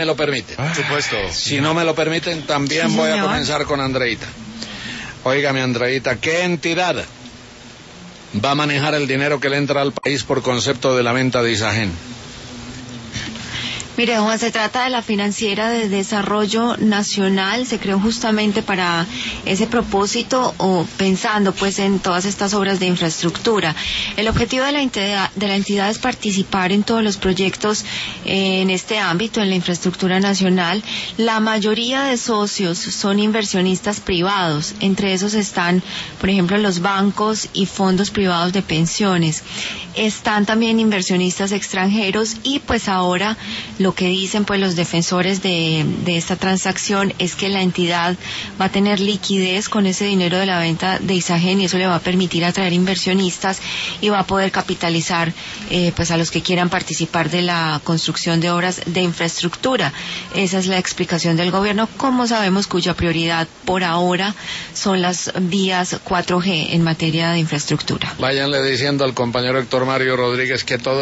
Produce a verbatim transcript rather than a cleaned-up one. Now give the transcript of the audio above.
me lo permiten. Por supuesto. Si no me lo permiten, también Sí, voy señor. a comenzar con Andreita. Óigame, Andreita, ¿qué entidad va a manejar el dinero que le entra al país por concepto de la venta de Isagen? Mire, Juan, se trata de la Financiera de Desarrollo Nacional, se creó justamente para ese propósito o pensando pues en todas estas obras de infraestructura. El objetivo de la entidad, de la entidad es participar en todos los proyectos eh, en este ámbito, en la infraestructura nacional. La mayoría de socios son inversionistas privados, entre esos están, por ejemplo, los bancos y fondos privados de pensiones. Están también inversionistas extranjeros y pues ahora lo que dicen pues los defensores de, de esta transacción es que la entidad va a tener liquidez con ese dinero de la venta de Isagen y eso le va a permitir atraer inversionistas y va a poder capitalizar eh, pues a los que quieran participar de la construcción de obras de infraestructura. Esa es la explicación del gobierno, como sabemos, cuya prioridad por ahora son las vías cuatro G en materia de infraestructura. Váyanle diciendo al compañero Héctor Mario Rodríguez que todo